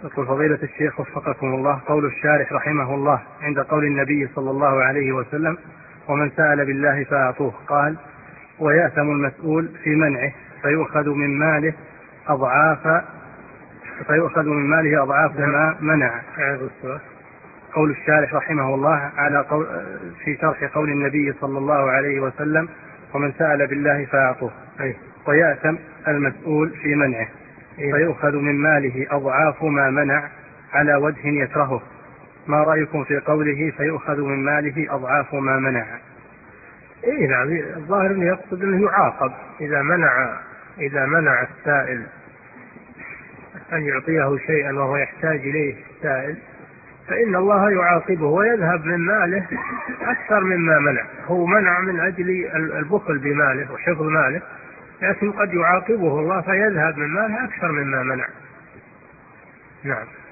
يقول فضيلة الشيخ وفقكم الله، قول الشارح رحمه الله عند قول النبي صلى الله عليه وسلم ومن سأل بالله فأعطوه، قال ويأثم المسؤول في منعه فيؤخذ من ماله أضعاف ما منع. قول الشارح رحمه الله في شرح قول النبي صلى الله عليه وسلم ومن سأل بالله فأعطوه، ويأثم المسؤول في منعه فيؤخذ من ماله أضعاف ما منع على وجه يكرهه. ما رأيكم في قوله فيؤخذ من ماله أضعاف ما منع؟ نعم، الظاهر أنه يقصد أنه يعاقب إذا منع السائل أن يعطيه شيئا وهو يحتاج إليه السائل، فإن الله يعاقبه ويذهب من ماله أكثر مما منع. هو منع من أجل البخل بماله وحفظ ماله، لكن قد يعاقبه الله فيذهب من ماله أكثر مما منع. نعم.